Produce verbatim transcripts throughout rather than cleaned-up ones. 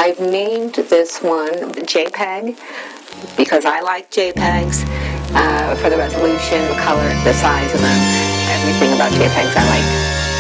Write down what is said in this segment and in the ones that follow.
I've named this one JPEG because I like JPEGs uh, for the resolution, the color, the size of them, everything about JPEGs I like.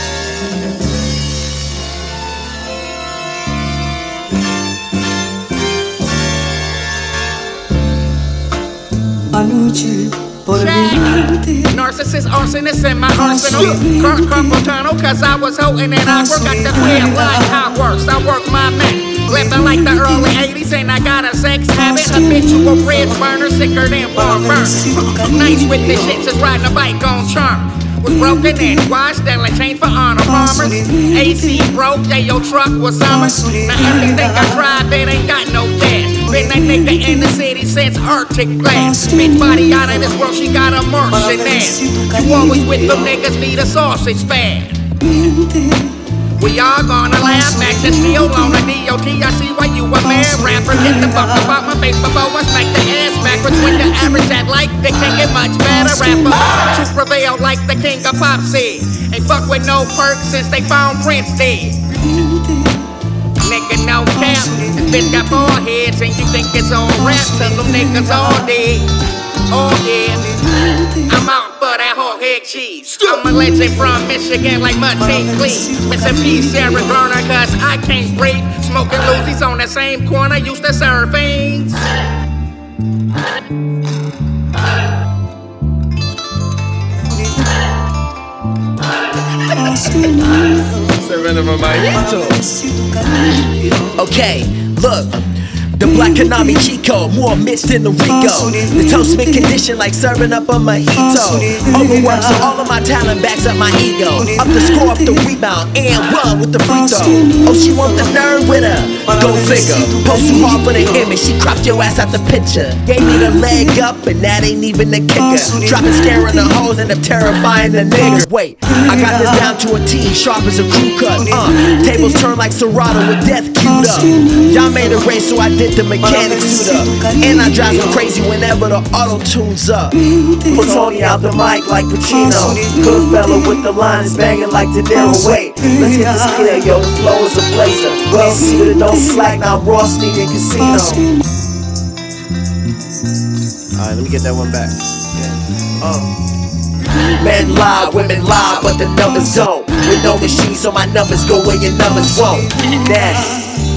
Narcissist, arsonist in my arsenal. Current carpal tunnel, cause I was holding it awkward. Got the queer like how it works. I work my man. Living like the early eighties, and I got a sex habit. Habitual bridge burner, sicker than farm burn. Nice with this shit, since riding a bike on charm. Was broken and washed, selling chains for honor farmers. A C broke, yeah, your truck was summer. Now everything I drive, it ain't got no gas. Been that nigga in the city since Arctic glass. Bitch body out of this world, she got a Martian ass. You always with them niggas, need a sausage fan. We all gonna laugh, Max and Steel on the D O T. I see why you a mad rapper. Get the fuck about my face before I smack the ass backwards. When the average at like they can't get much better rapper. To prevail like the king of pop said. Ain't fuck with no perks since they found Prince dead. Nigga, no cap. This bitch got four heads and you think it's all rap. Tell them niggas all dead. Oh yeah, I'm out for that whole head cheese. I'm a legend from Michigan like Mutton Cleave. Rest in peace, Sarah Garner, cause I can't breathe. Smoking loosies on the same corner, used to serve fiends. Okay, look. The black Konami Chico, more mixed in the Rico. The toast mint condition like serving up a mojito. Overwork, so all of my talent backs up my ego. Up the score, up the rebound, and run with the free throw. Oh, she want the nerd with her. Go figure. Post too hard for the image, she cropped your ass out the picture. Gave me the leg up, and that ain't even the kicker. Dropping, scaring the hoes, and I'm terrifying the niggas. Wait, I got this down to a T, sharp as a crew cut. Uh, tables turn like Serato with death queued up. Y'all made a race, so I did the mechanics suit up. And I drive them crazy whenever the auto tunes up. Put Tony out the mic like Pacino. Good fella with the lines banging like De Niro. Wait, let's get this clear, yo, the flow is a blazer. Well suited, no slack, now Raw Sneak in Casino. Alright, let me get that one back. Yeah. Uh. Men lie, women lie, but the numbers don't. With no machine, so my numbers go where your numbers won't. That's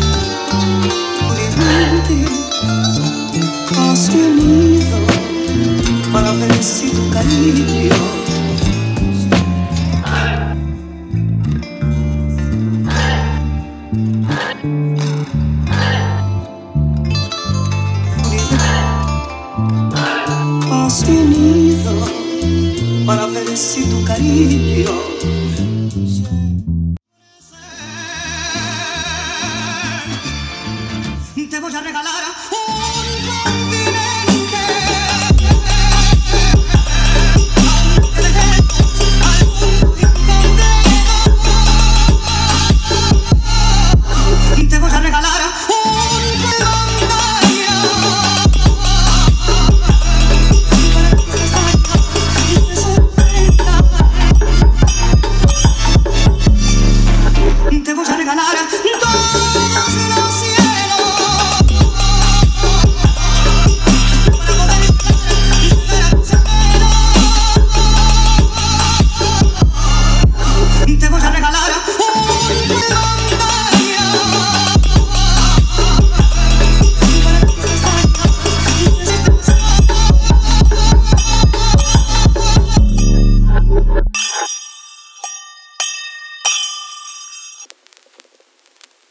para ver si tu cariño has venido para ver si tu cariño